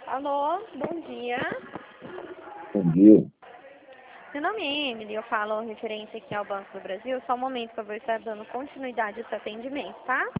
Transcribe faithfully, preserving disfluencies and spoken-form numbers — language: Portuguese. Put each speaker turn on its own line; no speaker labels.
Alô, bom dia.
Bom dia.
Meu nome é Emily, eu falo referência aqui ao Banco do Brasil. Só um momento, por favor, está dando continuidade ao seu atendimento, tá?